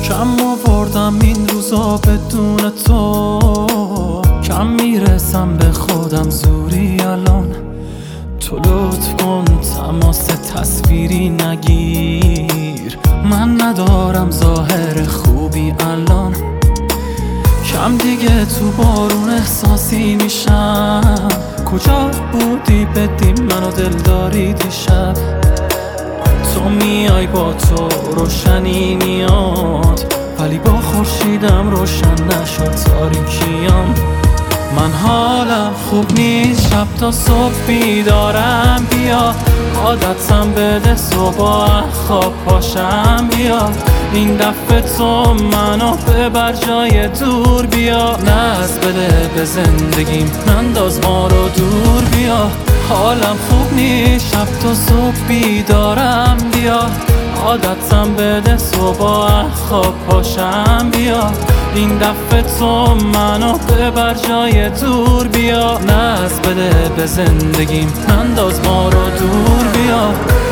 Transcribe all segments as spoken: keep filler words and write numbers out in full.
کم آوردم این روزا بدون تو، کم میرسم به خودم زوری الان. تو لطف کن تماس تصویری نگیر، من ندارم ظاهر خوبی الان. کم دیگه تو بارون احساسی میشم، کجا بودی بدی منو دلداری دیشب. تو میای با تو روشنی میاد، ولی با خورشیدم روشن نشد تاریکیام. من حالم خوب نیست، شب تا صبح بیدارم، بیا عادتم بده صبح خواب پاشم. بیا این دفعه تو منو ببر جای دور، بیا ناز بده به زندگیم، ننداز ما رو دور. بیا حالم خوب نیست، شب تا صبح بیدارم، بیا عادتم بده صبح خواب پاشم. بیا این دفعه تو منو ببر جای دور، بیا ناز بده به زندگیم، ننداز ما رو دور. بیا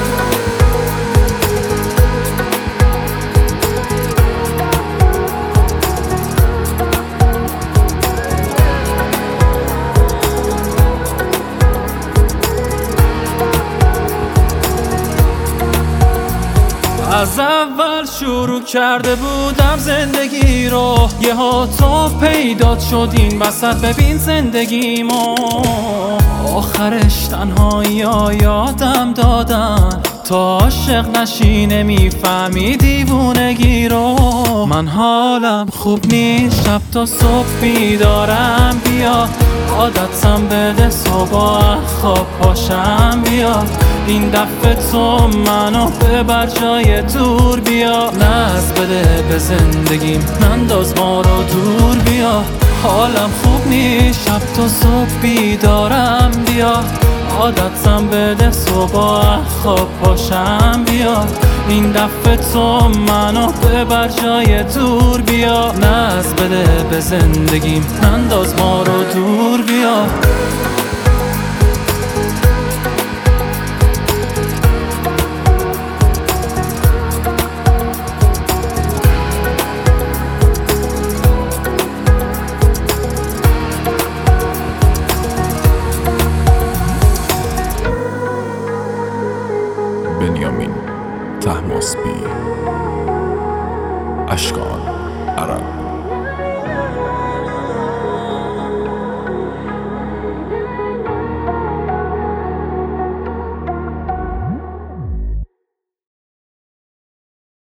از اول شروع کرده بودم زندگی رو، یه ها تو پیدا شد این وسط، ببین زندگیمو آخرش تنهایی ها یادم دادن. تا عاشق نشی نمیفهمی دیوونگی رو. من حالم خوب نیست، شب تا صبح بیدارم، بیا عادتم بده صبح خواب پاشم. بیا این دفعه تو منو ببر جای دور، بیا ناز بده به زندگیم، ننداز ما رو دور. بیا حالم خوب نیست، شب تا صبح بیدارم، بیا عادتم بده صبح خواب پاشم. بیا این دفعه تو منو ببر جای دور، بیا ناز بده به زندگیم، ننداز ما رو دور. بیا